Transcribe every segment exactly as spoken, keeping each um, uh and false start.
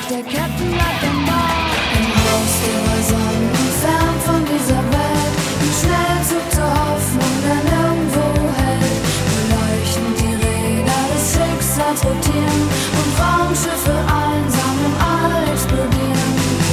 doch der Captain bleibt am Bord. Im Haus ihrer Sonnen, fern von dieser Welt, im Schnellzug zur Hoffnung, der nirgendwo hält. Beleuchten die Räder des Schicksals rotieren und Raumschiffe einsam im All explodieren.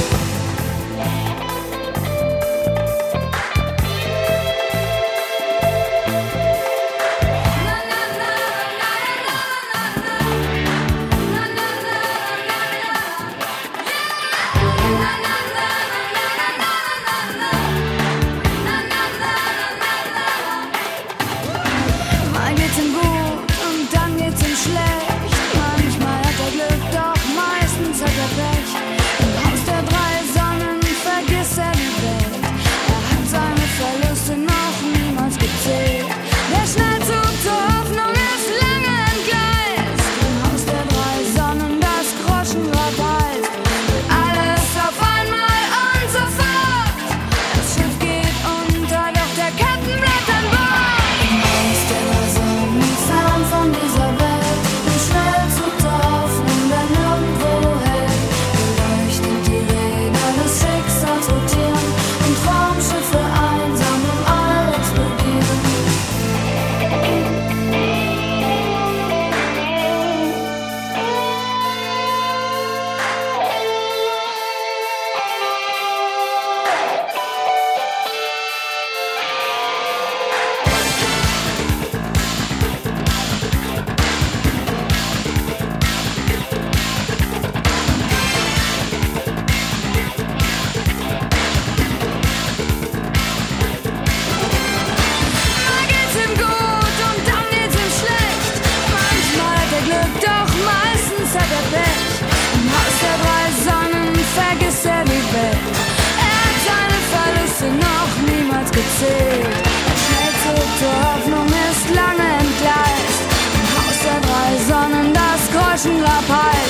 Mal geht's ihm gut und dann geht's ihm schlecht. Manchmal hat er Glück, doch meistens hat er Pech. Im Haus der drei Sonnen vergisst er die Welt. Er hat seine Verluste noch niemals gezählt. Der Schnellzug zur Hoffnung ist lange entgleist. Im Haus der drei Sonnen das Groschengrab heißt. Alles auf einmal und sofort. Das Schiff geht unter, doch der Captain bleibt an Bord. Im Haus der drei Sonnen, fern von dieser Welt, im Schnellzug zur Hoffnung, der nirgendwo hält. Beleuchtet die Räder des Schicksals rotieren und Raumschiffe einsam im All explodieren. Mal geht's ihm gut und dann geht's ihm schlecht. Manchmal hat er Glück, doch meistens hat er Pech. Im Haus der drei Sonnen vergisst er die Welt. Er hat seine Verluste noch niemals gezählt. Der Schnellzug zur Hoffnung ist lange entgleist. Im Haus der drei Sonnen das Groschengrab heißt.